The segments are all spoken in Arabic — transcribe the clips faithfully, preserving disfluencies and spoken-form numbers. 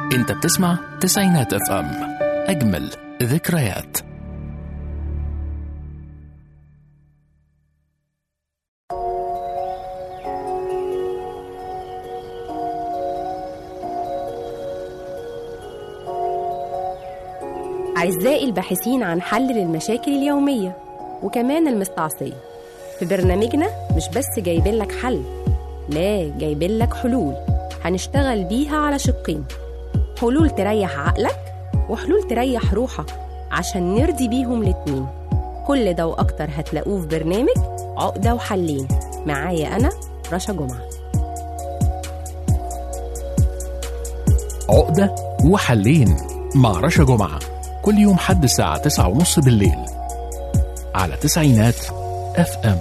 انت بتسمع تسعينات اف ام، اجمل ذكريات. أعزائي الباحثين عن حل للمشاكل اليومية وكمان المستعصية، في برنامجنا مش بس جايبين لك حل، لا جايبين لك حلول هنشتغل بيها على شقين، حلول تريح عقلك وحلول تريح روحك عشان نرضي بيهم الاتنين. كل ده وأكتر هتلاقوه في برنامج عقدة وحلين، معايا أنا رشا جمعة. عقدة وحلين مع رشا جمعة، كل يوم حد الساعة تسعة ونص بالليل على تسعينات اف ام.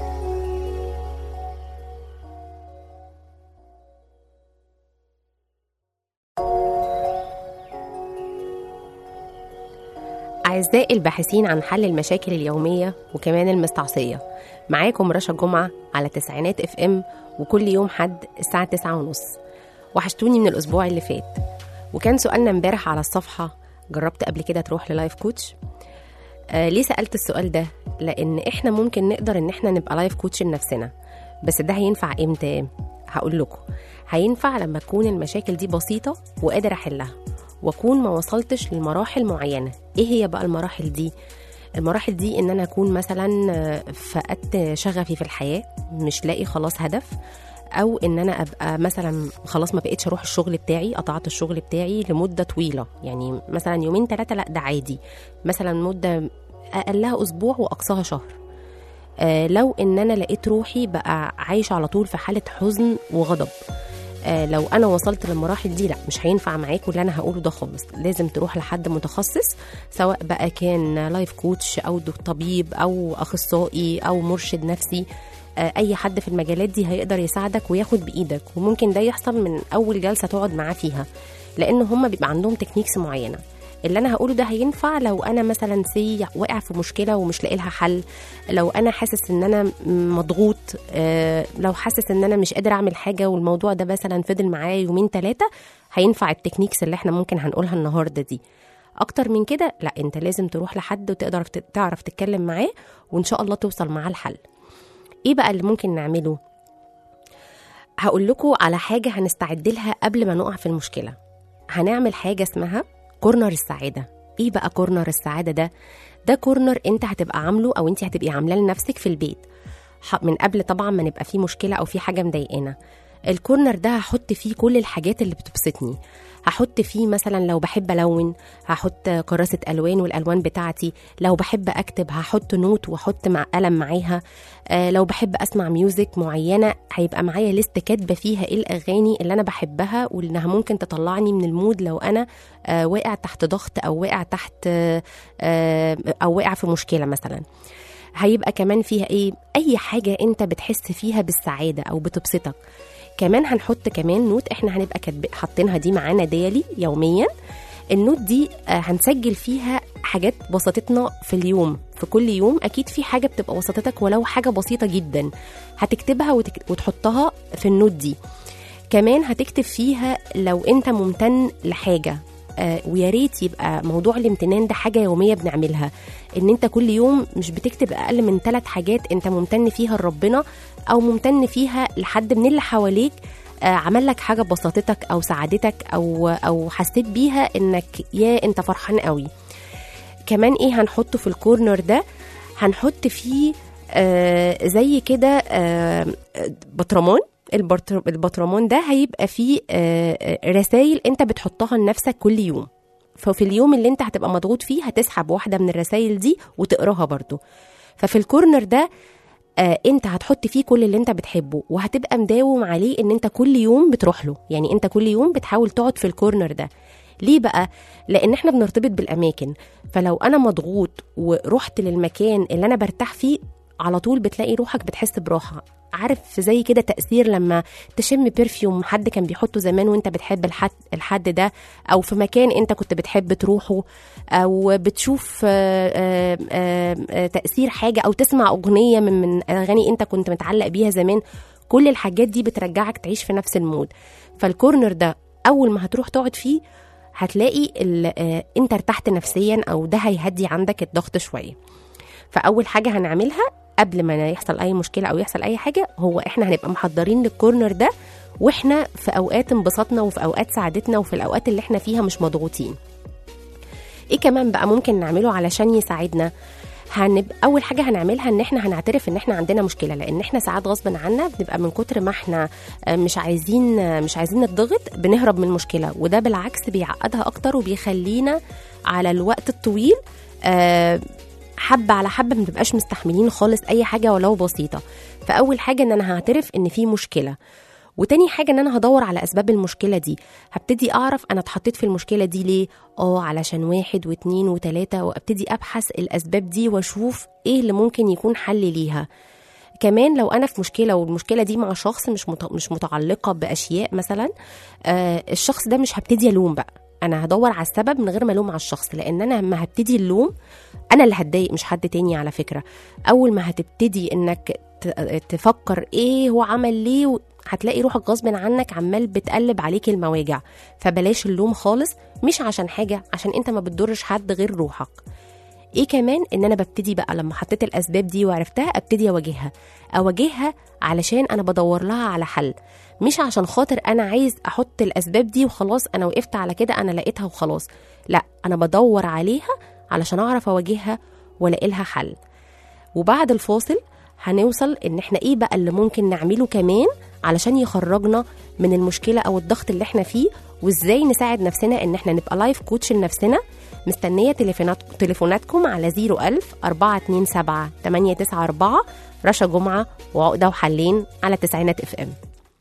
أعزائي الباحثين عن حل المشاكل اليومية وكمان المستعصية، معاكم رشا جمعة على تسعينات اف ام، وكل يوم حد الساعة تسعة ونص. وحشتوني من الأسبوع اللي فات، وكان سؤالنا امبارح على الصفحة: جربت قبل كده تروح للايف كوتش؟ آه ليه سألت السؤال ده؟ لأن إحنا ممكن نقدر إن إحنا نبقى لايف كوتش لنفسنا، بس ده هينفع إمتى؟ هقول لكم هينفع لما تكون المشاكل دي بسيطة وقادر أحلها، وأكون ما وصلتش لمراحل معينة. إيه هي بقى المراحل دي؟ المراحل دي إن أنا أكون مثلا فقدت شغفي في الحياة، مش لاقي خلاص هدف، أو إن أنا أبقى مثلا خلاص ما بقيتش أروح الشغل بتاعي، قطعت الشغل بتاعي لمدة طويلة، يعني مثلا يومين ثلاثة، لا ده عادي، مثلا مدة أقلها أسبوع وأقصاها شهر. آه لو إن أنا لقيت روحي بقى عايش على طول في حالة حزن وغضب، آه لو أنا وصلت للمراحل دي، لا مش هينفع معاكم اللي أنا هقوله ده خالص. لازم تروح لحد متخصص، سواء بقى كان لايف كوتش أو طبيب أو أخصائي أو مرشد نفسي. أي حد في المجالات دي هيقدر يساعدك وياخد بإيدك، وممكن ده يحصل من أول جلسة تقعد معاه فيها، لأن هم بيبقى عندهم تكنيكس معينة. اللي أنا هقوله ده هينفع لو أنا مثلا سي واقع في مشكلة ومش لاقي لها حل، لو أنا حاسس إن أنا مضغوط، لو حاسس إن أنا مش قادر أعمل حاجة والموضوع ده مثلا فضل معايا يومين ثلاثة، هينفع التكنيكس اللي احنا ممكن هنقولها النهاردة دي. أكتر من كده لا، أنت لازم تروح لحد وتقدر تعرف تتكلم معاه، وإن شاء الله توصل معاه الحل. ايه بقى اللي ممكن نعمله؟ هقول لكم على حاجة هنستعد لها قبل ما نقع في المشكلة. هنعمل حاجة اسمها كورنر السعادة. ايه بقى كورنر السعادة ده؟ ده كورنر انت هتبقى عامله او انت هتبقي عاملاه لنفسك في البيت من قبل طبعا ما نبقى فيه مشكلة او في حاجة مضايقانا. الكورنر ده هحط فيه كل الحاجات اللي بتبسطني. هحط فيه مثلا لو بحب ألون هحط كراسة ألوان والألوان بتاعتي، لو بحب أكتب هحط نوت وحط مع قلم معاها، آه لو بحب أسمع ميوزك معينة هيبقى معايا ليست كاتبة فيها إيه الأغاني اللي أنا بحبها وإنها ممكن تطلعني من المود لو أنا آه واقع تحت ضغط أو واقع تحت آه آه أو واقع في مشكلة مثلا. هيبقى كمان فيها إيه؟ أي حاجة أنت بتحس فيها بالسعادة أو بتبسطك. كمان هنحط كمان نوت احنا هنبقى حاطينها دي معانا ديالي يوميا. النوت دي هنسجل فيها حاجات بسطتنا في اليوم، في كل يوم اكيد في حاجة بتبقى بسطتك ولو حاجة بسيطة جدا، هتكتبها وتحطها في النوت دي. كمان هتكتب فيها لو انت ممتن لحاجة، آه ويا ريت يبقى موضوع الامتنان ده حاجة يومية بنعملها، ان انت كل يوم مش بتكتب اقل من ثلاث حاجات انت ممتن فيها لربنا او ممتن فيها لحد من اللي حواليك آه عمل لك حاجة بسطتك او سعادتك او او حسيت بيها انك يا انت فرحان قوي. كمان ايه هنحطه في الكورنر ده؟ هنحط فيه آه زي كده آه بطرمان. البطرمان ده هيبقى فيه رسائل انت بتحطها لنفسك كل يوم، ففي اليوم اللي انت هتبقى مضغوط فيه هتسحب واحدة من الرسائل دي وتقراها برضو. ففي الكورنر ده انت هتحط فيه كل اللي انت بتحبه، وهتبقى مداوم عليه ان انت كل يوم بتروح له، يعني انت كل يوم بتحاول تقعد في الكورنر ده. ليه بقى؟ لان احنا بنرتبط بالاماكن، فلو انا مضغوط ورحت للمكان اللي انا برتاح فيه على طول بتلاقي روحك بتحس براحة. عارف زي كده تأثير لما تشم برفيوم حد كان بيحطه زمان وانت بتحب الحد, الحد ده، او في مكان انت كنت بتحب تروحه، او بتشوف آآ آآ تأثير حاجة، او تسمع اغنية من, من اغاني انت كنت متعلق بيها زمان. كل الحاجات دي بترجعك تعيش في نفس المود. فالكورنر ده اول ما هتروح تقعد فيه هتلاقي انت ارتحت نفسيا، او ده هيهدي عندك الضغط شويه. فاول حاجه هنعملها قبل ما يحصل اي مشكله او يحصل اي حاجه، هو احنا هنبقى محضرين للكورنر ده واحنا في اوقات انبساطنا وفي اوقات سعادتنا وفي الاوقات اللي احنا فيها مش مضغوطين. ايه كمان بقى ممكن نعمله علشان يساعدنا؟ هنبقى اول حاجه هنعملها ان احنا هنعترف ان احنا عندنا مشكله، لان احنا ساعات غصب عنا بنبقى من كتر ما احنا مش عايزين مش عايزين نتضغط بنهرب من المشكله، وده بالعكس بيعقدها اكتر وبيخلينا على الوقت الطويل حبه على حبه ما بنبقاش مستحملين خالص اي حاجه ولو بسيطه. فاول حاجه ان انا هعترف ان في مشكله، وتاني حاجة ان انا هدور على اسباب المشكلة دي. هبتدي اعرف انا اتحطيت في المشكلة دي ليه، اه علشان واحد واتنين وتلاتة، وابتدي ابحث الاسباب دي واشوف ايه اللي ممكن يكون حل ليها. كمان لو انا في مشكلة والمشكلة دي مع شخص مش مش متعلقة باشياء مثلا، آه الشخص ده مش هبتدي الوم بقى، انا هدور على السبب من غير ما الوم على الشخص، لان انا لما هبتدي اللوم انا اللي هتضايق مش حد تاني. على فكرة اول ما هتبتدي انك تفكر ايه هو عمل ليه، هتلاقي روحك غصب عنك عمال بتقلب عليك المواجع. فبلاش اللوم خالص، مش عشان حاجة، عشان انت ما بتضرش حد غير روحك. ايه كمان ان انا ببتدي بقى لما حطيت الاسباب دي وعرفتها ابتدي اواجهها اواجهها علشان انا بدور لها على حل، مش عشان خاطر انا عايز احط الاسباب دي وخلاص انا وقفت على كده انا لقيتها وخلاص. لا، انا بدور عليها علشان اعرف اواجهها والاقي لها حل. وبعد الفاصل هنوصل ان احنا ايه بقى اللي ممكن نعمله كمان علشان يخرجنا من المشكلة او الضغط اللي احنا فيه، وازاي نساعد نفسنا ان احنا نبقى لايف كوتش لنفسنا. مستنية تليفونات تليفوناتكم على زيرو ألف أربعة اتنين سبعة تمانية تسعة أربعة. رشا جمعة وعقدة وحلين على تسعينات اف ام.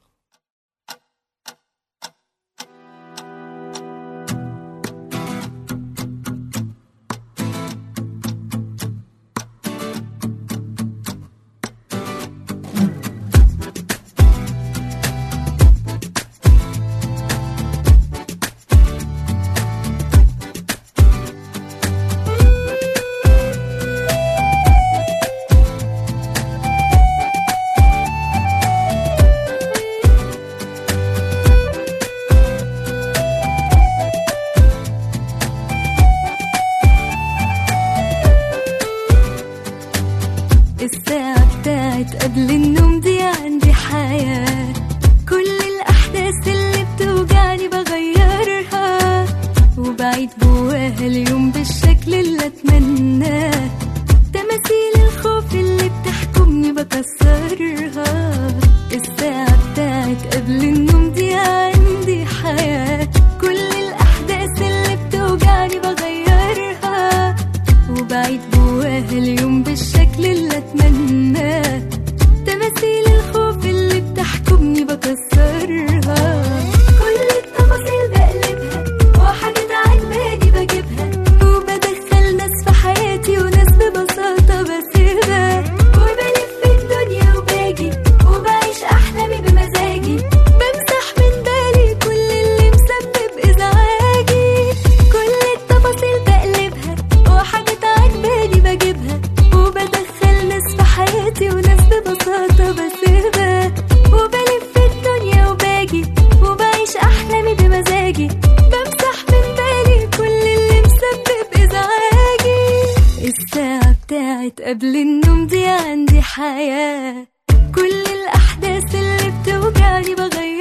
قبل النوم دي عندي حياة، كل الأحداث اللي بتوجعني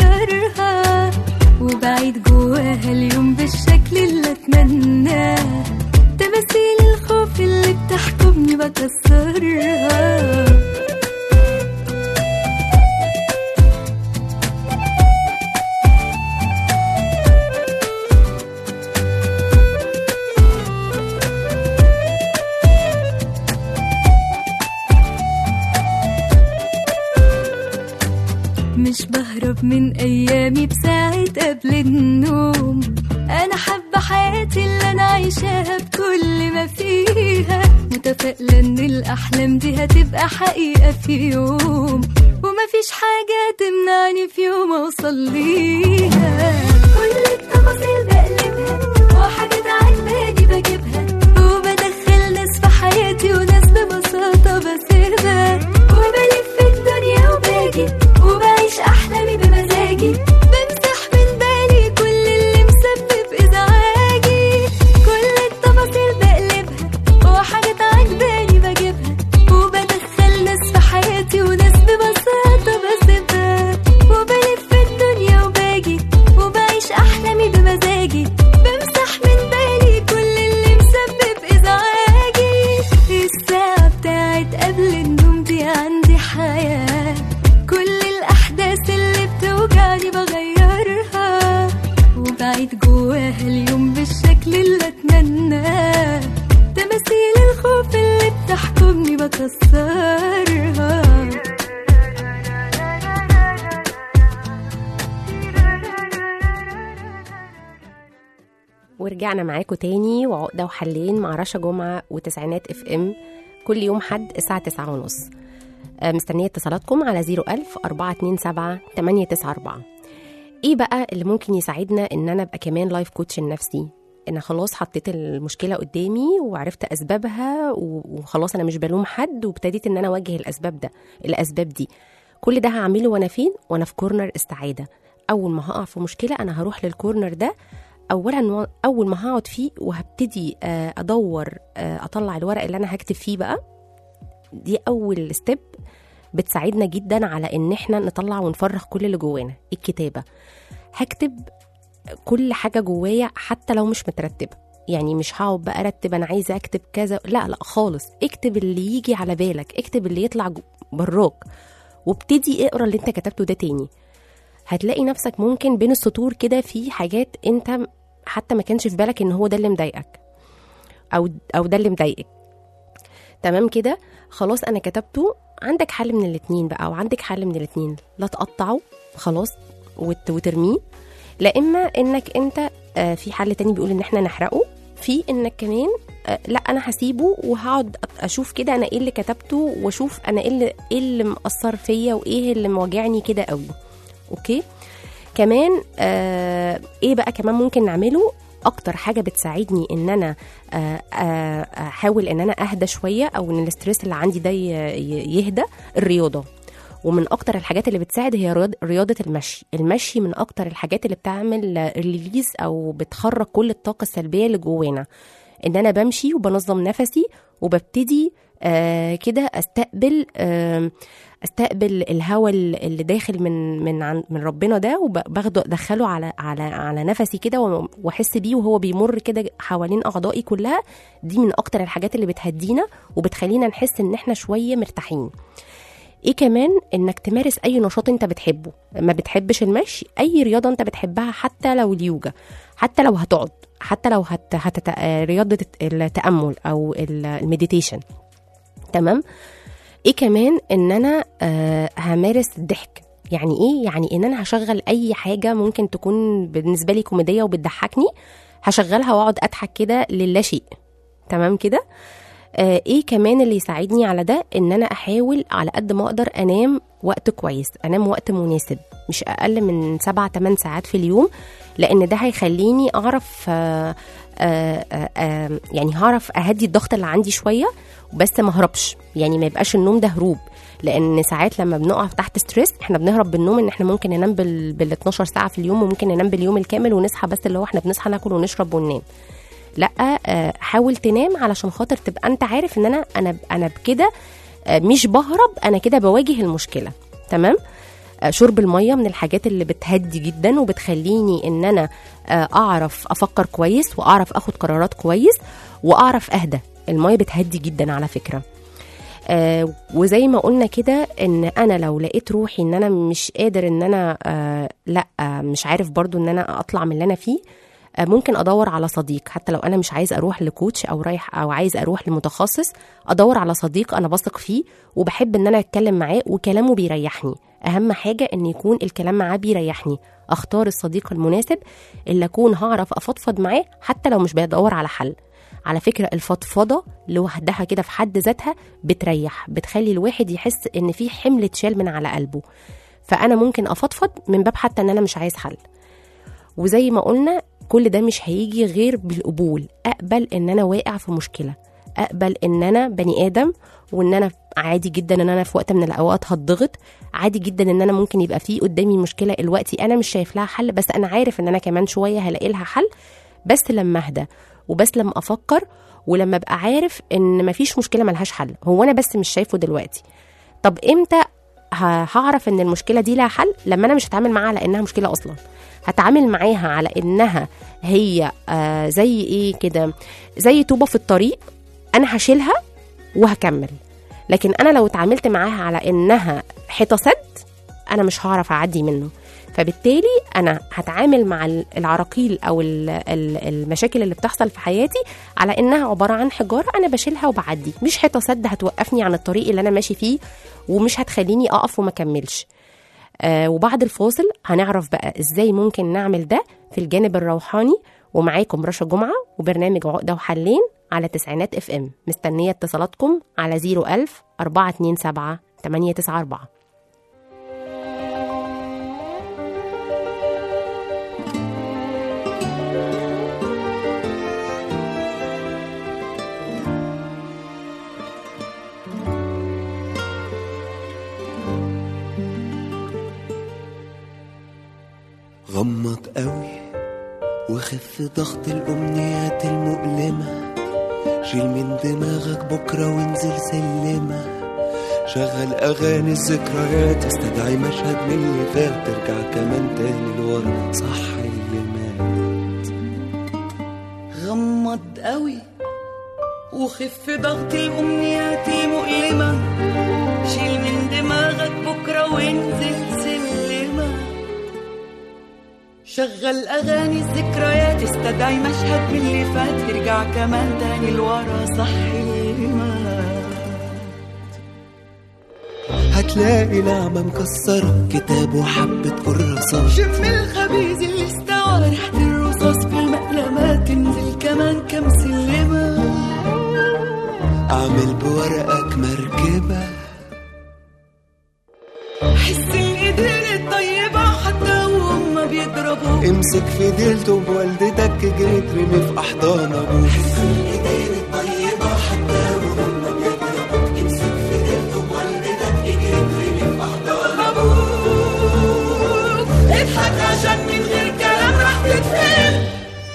بغيرها، وبعيد جواها اليوم بالشكل اللي أتمناه، تماثيل الخوف اللي بتحكمني بكسرها. مش بهرب من أيامي بساعة قبل النوم، أنا حابة حياتي اللي أنا عايشاها بكل ما فيها، متفائلة إن الأحلام دي هتبقى حقيقة في يوم، ومفيش حاجة تمنعني في يوم أوصل ليها. كل التفاصيل بقلبها وحاجات عجباني بجيبها، وبدخل ناس في حياتي وناس ببساطة بسيبها، وبلف الدنيا وباجي وبعيش أحلامي بمزاجي، بمسح من بالي كل ورجعنا معاكم تاني وعقدة وحلين مع رشا جمعة وتسعينات اف ام كل يوم حد الساعة تسعة ونص. مستنية اتصالاتكم على زيرو ألف أربعة اتنين سبعة تمانية تسعة أربعة. ايه بقى اللي ممكن يساعدنا ان انا ابقى كمان لايف كوتش النفسي؟ انا خلاص حطيت المشكلة قدامي وعرفت اسبابها وخلاص انا مش بلوم حد وابتديت ان انا اواجه الاسباب ده الاسباب دي. كل ده هعمله وانا فين؟ وانا في كورنر استعادة. اول ما هقع في مشكلة انا هروح للكورنر ده اولا، اول ما هقعد فيه وهبتدي ادور اطلع الورق اللي انا هكتب فيه بقى. دي اول ستيب بتساعدنا جدا على ان احنا نطلع ونفرغ كل اللي جوانا. الكتابة، هكتب كل حاجة جوايا حتى لو مش مترتبة. يعني مش هقعد بقى ارتب انا عايزة اكتب كذا، لا لا خالص. اكتب اللي يجي على بالك، اكتب اللي يطلع براك، وابتدي اقرا اللي انت كتبته ده تاني. هتلاقي نفسك ممكن بين السطور كده في حاجات انت حتى ما كانش في بالك ان هو ده اللي مضايقك او او ده اللي مضايقك. تمام كده، خلاص انا كتبته. عندك حل من الاتنين بقى، او عندك حل من الاتنين، لا تقطعه خلاص وترميه، لا اما انك انت آه في حل تاني بيقول ان احنا نحرقه، في انك كمان آه لا انا هسيبه وهقعد اشوف كده انا ايه اللي كتبته، واشوف انا ايه اللي ايه اللي مأثر فيا وايه اللي موجعني كده قوي. اوكي، كمان آه ايه بقى كمان ممكن نعمله؟ اكتر حاجه بتساعدني ان انا آه آه احاول ان انا اهدى شويه او ان الاسترس اللي عندي ده يهدى، الرياضه. ومن اكتر الحاجات اللي بتساعد هي رياضه المشي. المشي من اكتر الحاجات اللي بتعمل ريليز او بتخرج كل الطاقه السلبيه اللي جوانا. ان انا بمشي وبنظم نفسي وببتدي آه كده استقبل آه استقبل الهواء اللي داخل من من عن من ربنا ده، وباخده ادخله على على على نفسي كده واحس بيه وهو بيمر كده حوالين اعضائي كلها. دي من اكتر الحاجات اللي بتهدينا وبتخلينا نحس ان احنا شويه مرتاحين. ايه كمان؟ انك تمارس اي نشاط انت بتحبه. ما بتحبش المشي، اي رياضه انت بتحبها، حتى لو اليوجا، حتى لو هتقعد، حتى لو هت... هت... رياضه التامل او المديتيشن. تمام. ايه كمان؟ ان انا آه همارس الضحك. يعني ايه؟ يعني ان انا هشغل اي حاجه ممكن تكون بالنسبه لي كوميديه وبتضحكني، هشغلها واقعد اضحك كده للا شيء. تمام كده. آه ايه كمان اللي يساعدني على ده؟ ان انا احاول على قد ما اقدر انام وقت كويس، انام وقت مناسب، مش اقل من سبعة تمن ساعات في اليوم، لان ده هيخليني اعرف آه آه آه يعني هعرف اهدي الضغط اللي عندي شويه، بس ما هربش. يعني ما يبقاش النوم ده هروب، لان ساعات لما بنقع تحت ستريس احنا بنهرب بالنوم، ان احنا ممكن ننام بال بال اتناشر ساعه في اليوم، وممكن ننام باليوم الكامل ونصحى بس اللي هو احنا بنصحى ناكل ونشرب وننام. لا، آه حاول تنام علشان خاطر تبقى انت عارف ان انا انا انا بكده آه مش بهرب، انا كده بواجه المشكله. تمام. آه شرب الميه من الحاجات اللي بتهدي جدا وبتخليني ان انا آه اعرف افكر كويس واعرف اخد قرارات كويس واعرف اهدى. الميه بتهدي جدا على فكره. آه وزي ما قلنا كده، ان انا لو لقيت روحي ان انا مش قادر ان انا آه لا آه مش عارف برضو ان انا اطلع من اللي انا فيه، آه ممكن ادور على صديق. حتى لو انا مش عايز اروح لكوتش او رايح او عايز اروح لمتخصص، ادور على صديق انا بثق فيه وبحب ان انا اتكلم معاه وكلامه بيريحني. اهم حاجه ان يكون الكلام معاه بيريحني. اختار الصديق المناسب اللي اكون هعرف افضفض معاه حتى لو مش بدور على حل. على فكرة الفضفضة لوحدها كده في حد ذاتها بتريح، بتخلي الواحد يحس ان في حمل اتشال من على قلبه. فانا ممكن افضفض من باب حتى ان انا مش عايز حل. وزي ما قلنا كل ده مش هيجي غير بالقبول. اقبل ان انا واقع في مشكلة، اقبل ان انا بني ادم، وان انا عادي جدا ان انا في وقت من الاوقات هتضغط، عادي جدا ان انا ممكن يبقى في قدامي مشكلة الوقتي انا مش شايف لها حل، بس انا عارف ان انا كمان شوية هلاقي لها حل، بس لما اهدى وبس لما افكر ولما ابقى عارف ان مفيش مشكله ملهاش حل، هو انا بس مش شايفه دلوقتي. طب امتى هعرف ان المشكله دي لها حل؟ لما انا مش هتعامل معاها على انها مشكله اصلا، هتعامل معاها على انها هي آه زي ايه كده، زي طوبه في الطريق انا هشيلها وهكمل. لكن انا لو اتعاملت معاها على انها حيطه سد، انا مش هعرف اعدي منه. فبالتالي انا هتعامل مع العراقيل او المشاكل اللي بتحصل في حياتي على انها عباره عن حجاره انا بشيلها وبعدي، مش حيطه سد هتوقفني عن الطريق اللي انا ماشي فيه ومش هتخليني اقف وما كملش. آه وبعد الفاصل هنعرف بقى ازاي ممكن نعمل ده في الجانب الروحاني، ومعاكم رشا جمعة وبرنامج عقدة وحلين على تسعينات اف ام. مستنية اتصالاتكم على زيرو ألف أربعة اتنين سبعة تمانية تسعة أربعة. غمض قوي وخف ضغط الأمنيات المؤلمة، شيل من دماغك بكرة وانزل سلمة، شغل أغاني الذكريات، استدعي مشهد من اللي فات، ترجع كمان تاني لورا صح اللي مات. غمض قوي وخف ضغط الأمنيات المؤلمة، شيل من دماغك بكرة وانزل سلمة، شغل أغاني الذكريات، استدعي مشهد من اللي فات، ترجع كمان تاني لورا صح اللي مات. هتلاقي نعمة مكسرة، كتاب وحبة كراسات، شم الخبيز اللي استوى ريحة الرصاص في المقلمات، تنزل كمان كم سلمة، أعمل بورقك مركبة، حس الإيدين الطيبة حتى وهم بيضربوا، امسك في ديلته بوالدتك جريت رمي في أحضان أبوك، حس الإيدين الطيبة حتى وهم بيضربوا، امسك في ديلته بوالدتك جريت رمي في أحضان أبوك، اضحك عشان من غير كلام راح تتفهم.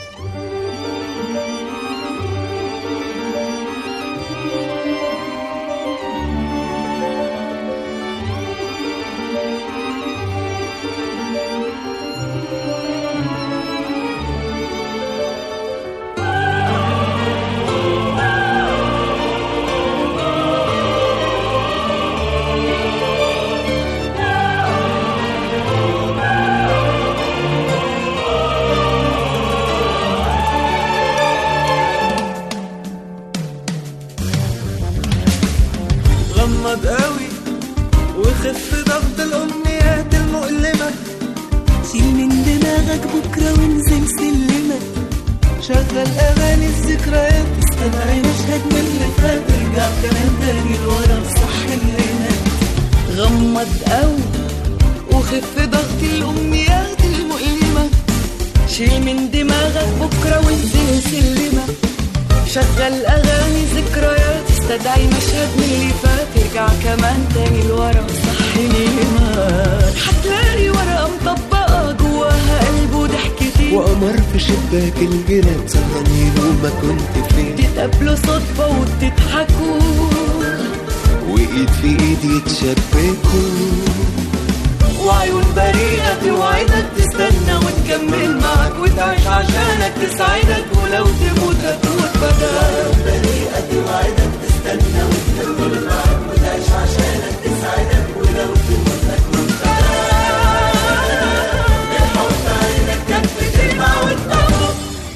غمض قوي وخف ضغط الأمنيات المؤلمة، شيل من دماغك بكرة وانزل سلمة، شغل أغاني الذكريات، استدعي مشهد من اللي فات، ترجع كمان تاني لورا صح اللي مات. غمض قوي وخف ضغط الأمنيات المؤلمة، شيل من دماغك بكرة وانزل سلمة، شغل أغاني ذكريات، استدعي مشهد من اللي فات، ترجع كمان تاني لورا صح اللي مات. هتلاقي ورقة مطبقة جواها قلب وضحكتين، وقمر في شباك الجنة سهرانين وما كنت فين، تتقابلوا صدفة وتضحكوا، وإيد في إيد يتشبكوا، وعيون بريئة توعدك تستنى وتكمل معك وتعيش عشانك تسعدك، ولو تموت هتموت بدل. بريئة توعدك تستنى وتكمل معك وتعيش عشانك تسعدك، ولو تموت هتموت بدل. الحب عينك كف تلمع وتطبق.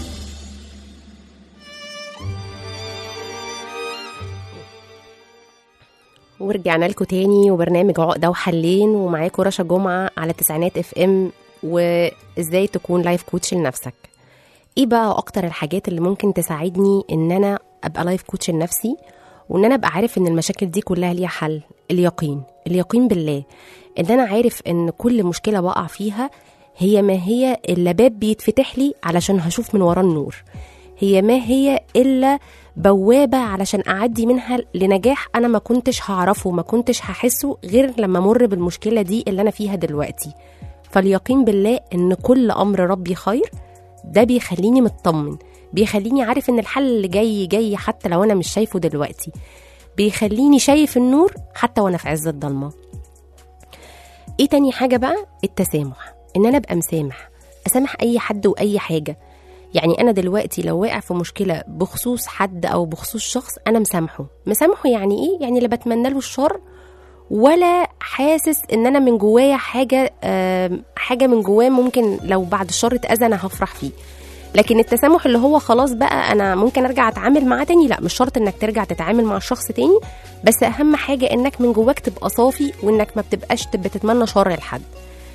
ورجعنا لكم تاني وبرنامج عقدة وحلين، ومعاكم رشا جمعة على تسعينات اف ام. وازاي تكون لايف كوتش لنفسك؟ ايه بقى اكتر الحاجات اللي ممكن تساعدني ان انا ابقى لايف كوتش لنفسي، وان انا ابقى عارف ان المشاكل دي كلها ليها حل؟ اليقين، اليقين بالله، ان انا عارف ان كل مشكلة بقع فيها هي ما هي الا باب بيتفتح لي علشان هشوف من وراه النور، هي ما هي الا بوابة علشان أعدي منها لنجاح أنا ما كنتش هعرفه، ما كنتش هحسه غير لما مر بالمشكلة دي اللي أنا فيها دلوقتي. فاليقين بالله إن كل أمر ربي خير، ده بيخليني مطمن، بيخليني عارف إن الحل اللي جاي جاي حتى لو أنا مش شايفه دلوقتي، بيخليني شايف النور حتى وأنا في عز الضلمة. إيه تاني حاجة بقى؟ التسامح، إن أنا أبقى مسامح، أسامح أي حد وأي حاجة. يعني أنا دلوقتي لو واقع في مشكلة بخصوص حد أو بخصوص شخص، أنا مسامحه. مسامحه يعني إيه؟ يعني لا بتمنى له الشر ولا حاسس إن أنا من جوايا حاجة حاجة من جوايا ممكن لو بعد الشر اتأذى أنا هفرح فيه. لكن التسامح اللي هو خلاص بقى أنا ممكن أرجع أتعامل معاه تاني، لا، مش شرط إنك ترجع تتعامل مع الشخص تاني، بس أهم حاجة إنك من جواك تبقى صافي، وإنك ما بتبقاش بتتمنى شر لحد.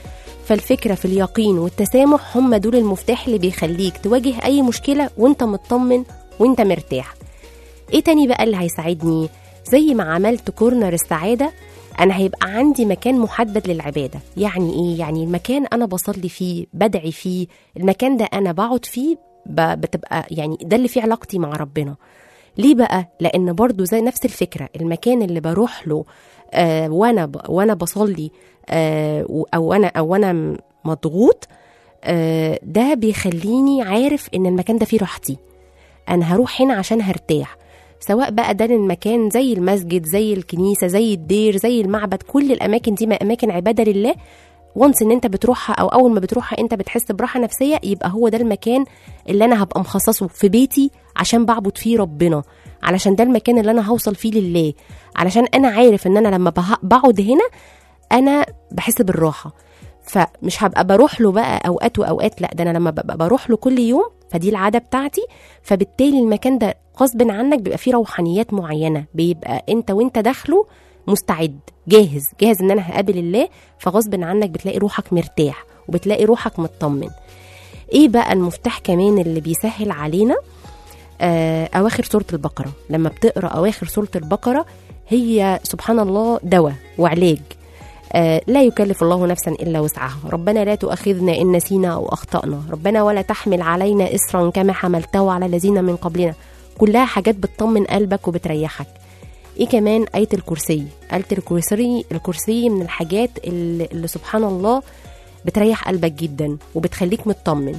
فالفكرة في اليقين والتسامح هم دول المفتاح اللي بيخليك تواجه أي مشكلة وانت مطمن وانت مرتاح. ايه تاني بقى اللي هيساعدني؟ زي ما عملت كورنر السعادة، أنا هيبقى عندي مكان محدد للعبادة. يعني إيه؟ يعني المكان أنا بصلي فيه، بدعي فيه، المكان ده أنا بقعد فيه بتبقى يعني ده اللي فيه علاقتي مع ربنا. ليه بقى؟ لأن برضو زي نفس الفكرة، المكان اللي بروح له آه وأنا ب... وأنا بصلي آه أو أنا أو أنا مضغوط، آه ده بيخليني عارف إن المكان ده فيه راحتي. أنا هروح هنا عشان هرتاح، سواء بقى ده المكان زي المسجد، زي الكنيسة، زي الدير، زي المعبد، كل الأماكن دي أماكن عبادة لله. وانس ان انت بتروحها او اول ما بتروحها انت بتحس براحة نفسية، يبقى هو ده المكان اللي انا هبقى مخصصه في بيتي عشان بعبد فيه ربنا، علشان ده المكان اللي انا هوصل فيه لله، علشان انا عارف ان انا لما بقعد هنا انا بحس بالراحة. فمش هبقى بروح له بقى اوقات واوقات، لا ده انا لما ببقى بروح له كل يوم، فدي العادة بتاعتي. فبالتالي المكان ده غصب عنك بيبقى فيه روحانيات معينة، بيبقى انت وانت داخله مستعد جاهز جاهز ان انا هقابل الله، فغصب عنك بتلاقي روحك مرتاح وبتلاقي روحك مطمن. ايه بقى المفتاح كمان اللي بيسهل علينا؟ آه اواخر سورة البقرة. لما بتقرأ اواخر سورة البقرة هي سبحان الله دواء وعلاج. آه لا يكلف الله نفسا إلا وسعها، ربنا لا تؤاخذنا إن نسينا أو أخطأنا، ربنا ولا تحمل علينا إسرا كما حملته على الذين من قبلنا. كلها حاجات بتطمن قلبك وبتريحك. ايه كمان؟ آية الكرسي. آية الكرسي الكرسي من الحاجات اللي, اللي سبحان الله بتريح قلبك جدا وبتخليك مطمن.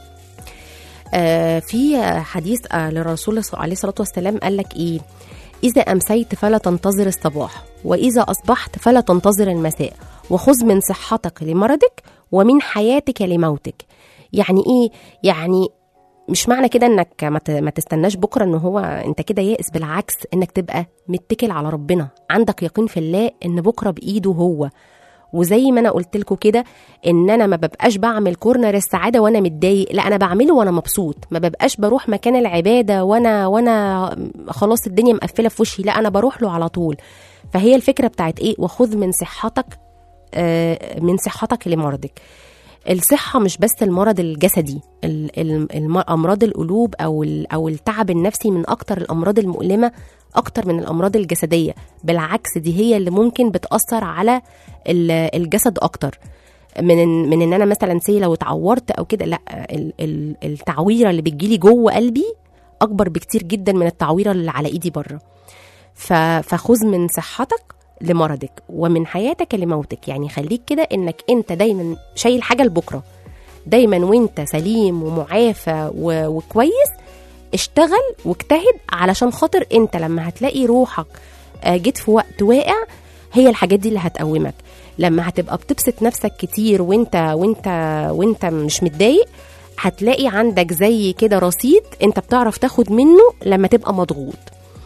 آه في حديث آه للرسول عليه الصلاة والسلام قال لك ايه؟ إذا أمسيت فلا تنتظر الصباح، وإذا أصبحت فلا تنتظر المساء، وخذ من صحتك لمرضك ومن حياتك لموتك. يعني ايه؟ يعني مش معنى كده انك ما تستناش بكره ان هو انت كده يائس، بالعكس انك تبقى متكل على ربنا، عندك يقين في الله ان بكره بايده هو. وزي ما انا قلت لكم كده ان انا ما ببقاش بعمل كورنر السعاده وانا متضايق، لا انا بعمله وانا مبسوط. ما ببقاش بروح مكان العباده وانا وانا خلاص الدنيا مقفله في وشي، لا انا بروح له على طول. فهي الفكره بتاعت ايه؟ وخذ من صحتك آه من صحتك لمرضك. الصحة مش بس المرض الجسدي، الأمراض القلوب أو أو التعب النفسي من أكتر الأمراض المؤلمة أكتر من الأمراض الجسدية. بالعكس دي هي اللي ممكن بتأثر على الجسد أكتر من من إن أنا مثلا سي لو اتعورت أو كده، لا التعويرة اللي بتجيلي جوه قلبي أكبر بكتير جدا من التعويرة اللي على إيدي بره. فخذ من صحتك لمرضك ومن حياتك لموتك. يعني خليك كده انك انت دايما شايل حاجة لبكرة، دايما وانت سليم ومعافى وكويس اشتغل واجتهد، علشان خاطر انت لما هتلاقي روحك جيت في وقت واقع هي الحاجات دي اللي هتقومك. لما هتبقى بتبسط نفسك كتير وانت وانت وانت مش متضايق، هتلاقي عندك زي كده رصيد انت بتعرف تاخد منه لما تبقى مضغوط.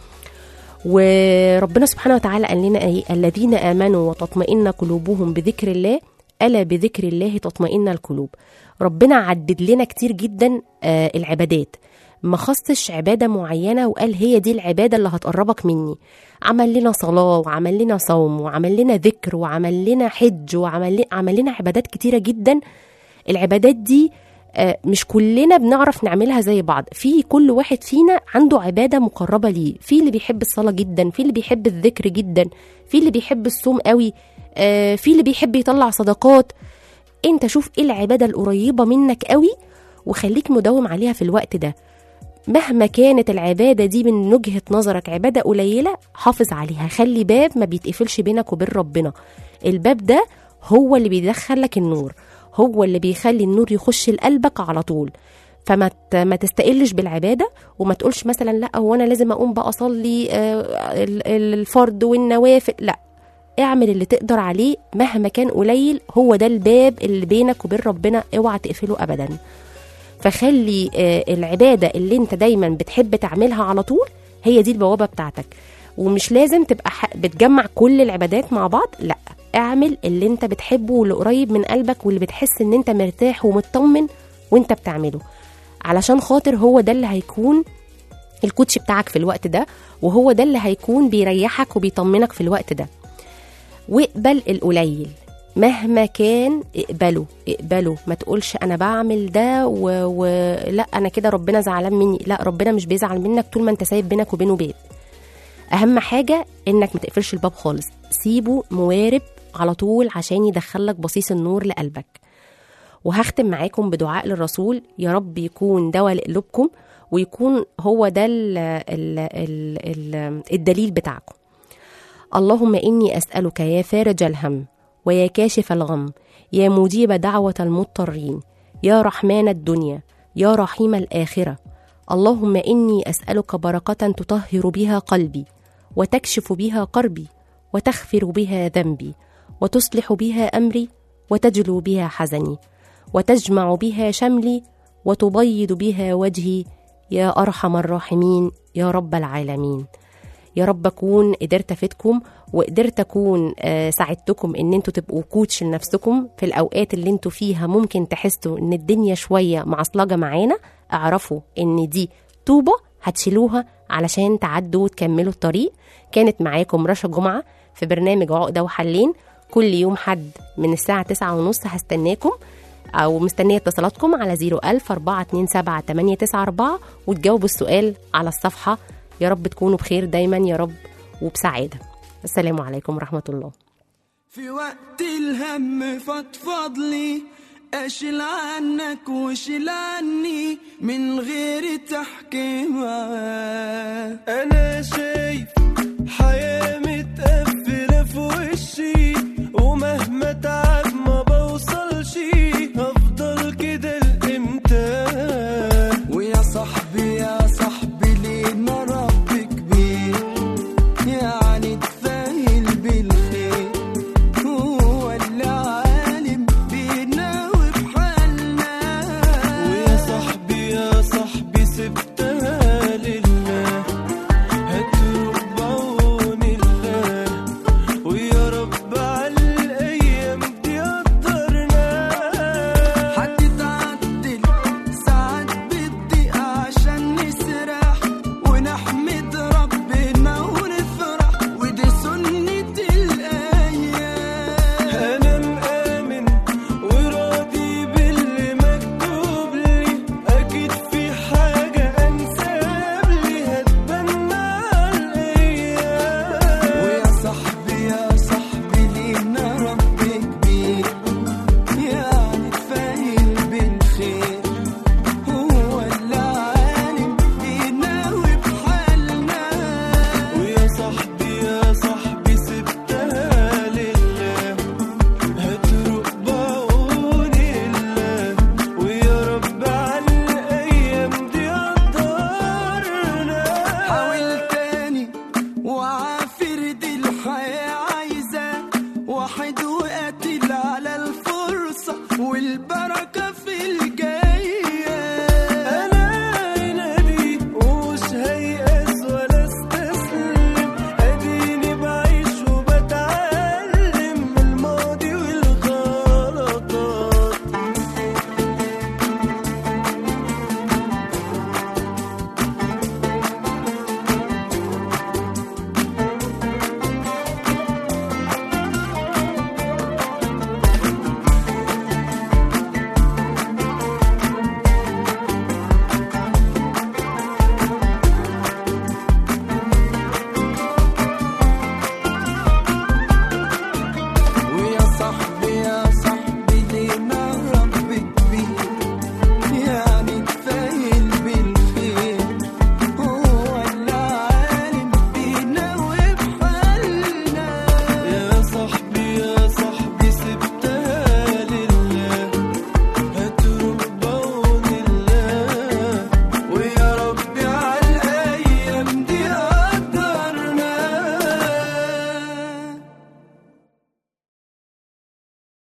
وربنا سبحانه وتعالى قال لنا ايه؟ الذين آمنوا وتطمئن قلوبهم بذكر الله ألا بذكر الله تطمئن القلوب. ربنا عدد لنا كتير جدا آه العبادات، ما خصش عبادة معينة وقال هي دي العبادة اللي هتقربك مني. عمل لنا صلاة وعمل لنا صوم وعمل لنا ذكر وعمل لنا حج وعمل عمل لنا عبادات كتيرة جدا. العبادات دي مش كلنا بنعرف نعملها زي بعض، في كل واحد فينا عنده عبادة مقربة ليه. في اللي بيحب الصلاة جدا، في اللي بيحب الذكر جدا، في اللي بيحب الصوم قوي، في اللي بيحب يطلع صدقات. انت شوف ايه العبادة القريبة منك قوي وخليك مداوم عليها في الوقت ده. مهما كانت العبادة دي من وجهة نظرك عبادة قليلة، حافظ عليها، خلي باب ما بيتقفلش بينك وبين ربنا. الباب ده هو اللي بيدخلك النور، هو اللي بيخلي النور يخش لقلبك على طول. فما ما تستقلش بالعبادة وما تقولش مثلا لا هو أنا لازم أقوم بقى أصلي الفرض والنوافل، لا، اعمل اللي تقدر عليه مهما كان قليل. هو ده الباب اللي بينك وبين ربنا، اوعى تقفله أبدا. فخلي العبادة اللي انت دايما بتحب تعملها على طول هي دي البوابة بتاعتك. ومش لازم تبقى بتجمع كل العبادات مع بعض، لا، اعمل اللي انت بتحبه واللي قريب من قلبك واللي بتحس ان انت مرتاح ومطمن وانت بتعمله، علشان خاطر هو ده اللي هيكون الكوتش بتاعك في الوقت ده، وهو ده اللي هيكون بيريحك وبيطمنك في الوقت ده. واقبل القليل، مهما كان اقبله اقبله، ما تقولش انا بعمل ده ولا و... لا انا كده ربنا زعلان مني. لا، ربنا مش بيزعل منك طول ما انت سايب بينك وبينه باب. اهم حاجه انك ما تقفلش الباب خالص، سيبه موارب على طول عشان يدخلك بصيص النور لقلبك. وهختم معاكم بدعاء للرسول، يا رب يكون دواء لقلوبكم ويكون هو ده ال ال ال ال الدليل بتاعكم. اللهم إني أسألك يا فارج الهم ويا كاشف الغم، يا مجيب دعوة المضطرين، يا رحمن الدنيا، يا رحيم الآخرة. اللهم إني أسألك بركة تطهر بها قلبي وتكشف بها قربي وتغفر بها ذنبي وتصلح بها أمري وتجلو بها حزني وتجمع بها شملي وتبيض بها وجهي، يا أرحم الراحمين يا رب العالمين. يا رب أكون قدرت أفيدكم وقدرت أكون آه ساعدتكم إن انتوا تبقوا كوتش لنفسكم في الأوقات اللي انتوا فيها ممكن تحسوا إن الدنيا شوية معصلجة معانا. اعرفوا إن دي طوبة هتشيلوها علشان تعدوا وتكملوا الطريق. كانت معاكم رشا جمعة في برنامج عقدة وحلين، كل يوم حد من الساعة تسعة ونص هستناكم أو مستنية اتصالاتكم على زيرو ألف أربعة اتنين سبعة تمانية تسعة أربعة وتجاوبوا السؤال على الصفحة. يا رب تكونوا بخير دايما يا رب وبسعادة. السلام عليكم ورحمة الله. في وقت الهم فضفض لي، أشيل عنك وشيل عني من غير تحكيمة. أنا شايف حياة متقفلة في وشي ومهما تعب ما